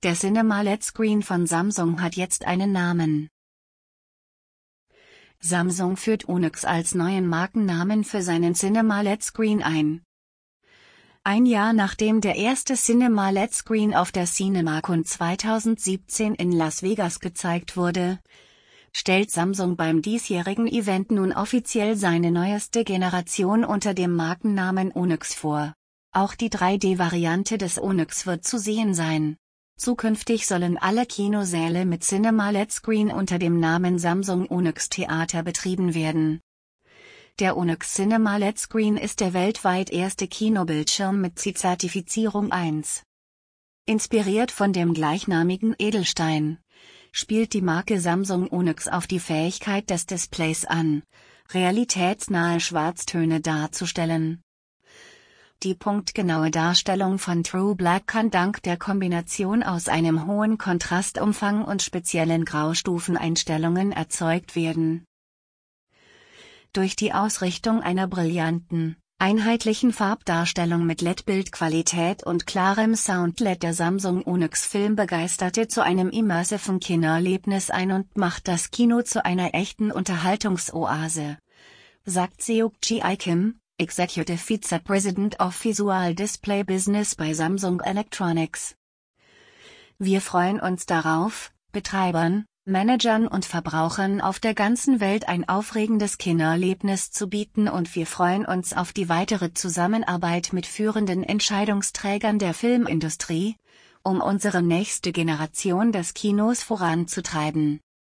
Der Cinema LED Screen von Samsung hat jetzt einen Namen. Samsung führt Onyx als neuen Markennamen für seinen Cinema LED Screen ein. Ein Jahr nachdem der erste Cinema LED Screen auf der CinemaCon 2017 in Las Vegas gezeigt wurde, stellt Samsung beim diesjährigen Event nun offiziell seine neueste Generation unter dem Markennamen Onyx vor. Auch die 3D-Variante des Onyx wird zu sehen sein. Zukünftig sollen alle Kinosäle mit Cinema LED Screen unter dem Namen Samsung Onyx Theater betrieben werden. Der Onyx Cinema LED Screen ist der weltweit erste Kinobildschirm mit CE-Zertifizierung 1. Inspiriert von dem gleichnamigen Edelstein, spielt die Marke Samsung Onyx auf die Fähigkeit des Displays an, realitätsnahe Schwarztöne darzustellen. Die punktgenaue Darstellung von True Black kann dank der Kombination aus einem hohen Kontrastumfang und speziellen Graustufeneinstellungen erzeugt werden. Durch die Ausrichtung einer brillanten, einheitlichen Farbdarstellung mit LED-Bildqualität und klarem Sound lädt der Samsung Onyx Filmbegeisterte zu einem immersiven Kinoerlebnis ein und macht das Kino zu einer echten Unterhaltungsoase, sagt Seok-Ji Kim, Executive Vice President of Visual Display Business bei Samsung Electronics. Wir freuen uns darauf, Betreibern, Managern und Verbrauchern auf der ganzen Welt ein aufregendes Kinoerlebnis zu bieten und wir freuen uns auf die weitere Zusammenarbeit mit führenden Entscheidungsträgern der Filmindustrie, um unsere nächste Generation des Kinos voranzutreiben.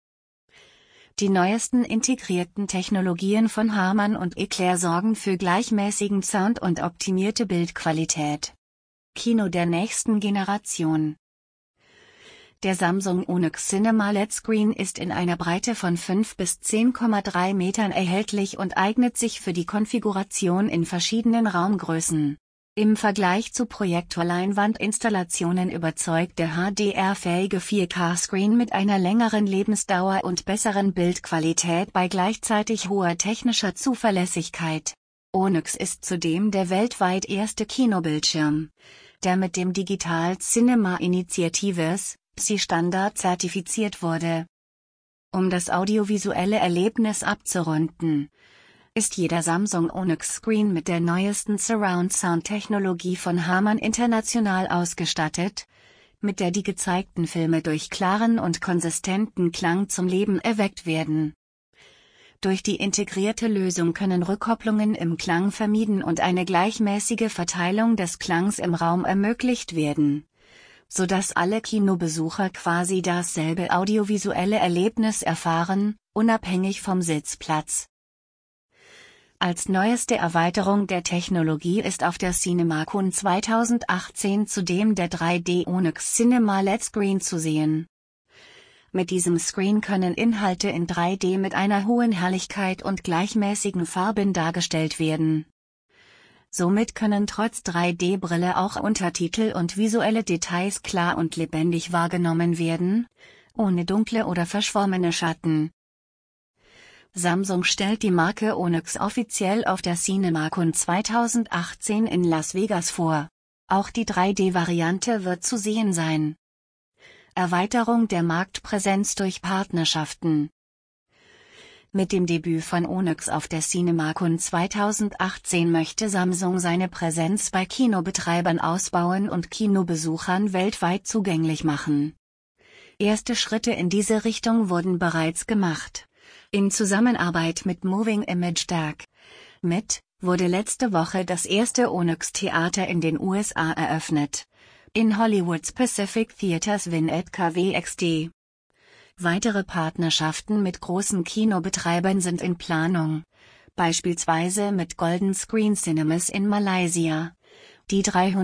Die neuesten integrierten Technologien von Harman und Eclair sorgen für gleichmäßigen Sound und optimierte Bildqualität. Kino der nächsten Generation. Der Samsung Onyx Cinema LED Screen ist in einer Breite von 5 bis 10,3 Metern erhältlich und eignet sich für die Konfiguration in verschiedenen Raumgrößen. Im Vergleich zu Projektorleinwandinstallationen überzeugt der HDR-fähige 4K-Screen mit einer längeren Lebensdauer und besseren Bildqualität bei gleichzeitig hoher technischer Zuverlässigkeit. Onyx ist zudem der weltweit erste Kinobildschirm, der mit dem Digital Cinema Initiatives SI-Standard zertifiziert wurde. Um das audiovisuelle Erlebnis abzurunden, ist jeder Samsung Onyx Screen mit der neuesten Surround-Sound-Technologie von Harman International ausgestattet, mit der die gezeigten Filme durch klaren und konsistenten Klang zum Leben erweckt werden. Durch die integrierte Lösung können Rückkopplungen im Klang vermieden und eine gleichmäßige Verteilung des Klangs im Raum ermöglicht werden, sodass alle Kinobesucher quasi dasselbe audiovisuelle Erlebnis erfahren, unabhängig vom Sitzplatz. Als neueste Erweiterung der Technologie ist auf der CinemaCon 2018 zudem der 3D Onyx Cinema LED Screen zu sehen. Mit diesem Screen können Inhalte in 3D mit einer hohen Helligkeit und gleichmäßigen Farben dargestellt werden. Somit können trotz 3D-Brille auch Untertitel und visuelle Details klar und lebendig wahrgenommen werden, ohne dunkle oder verschwommene Schatten. Samsung stellt die Marke Onyx offiziell auf der CinemaCon 2018 in Las Vegas vor. Auch die 3D-Variante wird zu sehen sein. Erweiterung der Marktpräsenz durch Partnerschaften. Mit dem Debüt von Onyx auf der CinemaCon 2018 möchte Samsung seine Präsenz bei Kinobetreibern ausbauen und Kinobesuchern weltweit zugänglich machen. Erste Schritte in diese Richtung wurden bereits gemacht. In Zusammenarbeit mit Moving Image DAC. Wurde letzte Woche das erste Onyx Theater in den USA eröffnet. In Hollywoods Pacific Theaters Win at KWXD. Weitere Partnerschaften mit großen Kinobetreibern sind in Planung, beispielsweise mit Golden Screen Cinemas in Malaysia, die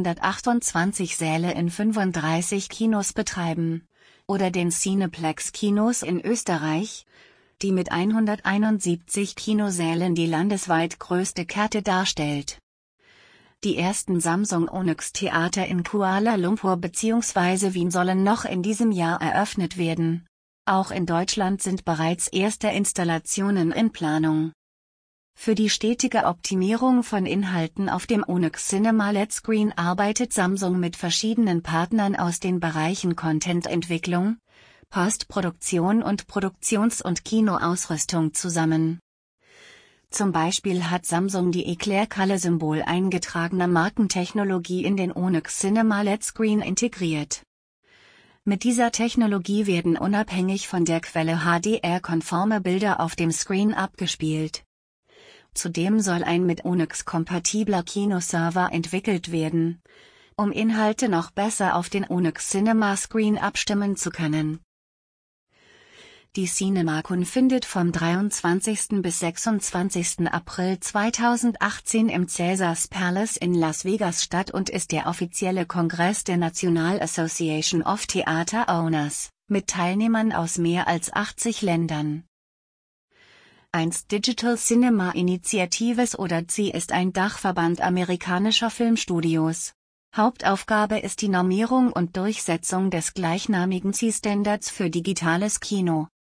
328 Säle in 35 Kinos betreiben, oder den Cineplex Kinos in Österreich, die mit 171 Kinosälen die landesweit größte Kette darstellt. Die ersten Samsung Onyx Theater in Kuala Lumpur bzw. Wien sollen noch in diesem Jahr eröffnet werden. Auch in Deutschland sind bereits erste Installationen in Planung. Für die stetige Optimierung von Inhalten auf dem Onyx Cinema LED Screen arbeitet Samsung mit verschiedenen Partnern aus den Bereichen Content-Entwicklung, Postproduktion und Produktions- und Kinoausrüstung zusammen. Zum Beispiel hat Samsung die Eclair-Color-Symbol eingetragener Markentechnologie in den Onyx Cinema LED Screen integriert. Mit dieser Technologie werden unabhängig von der Quelle HDR-konforme Bilder auf dem Screen abgespielt. Zudem soll ein mit Onyx kompatibler Kinoserver entwickelt werden, um Inhalte noch besser auf den Onyx Cinema Screen abstimmen zu können. Die CinemaCon findet vom 23. bis 26. April 2018 im Caesars Palace in Las Vegas statt und ist der offizielle Kongress der National Association of Theater Owners, mit Teilnehmern aus mehr als 80 Ländern. 1 Digital Cinema Initiatives oder CI ist ein Dachverband amerikanischer Filmstudios. Hauptaufgabe ist die Normierung und Durchsetzung des gleichnamigen CI-Standards für digitales Kino.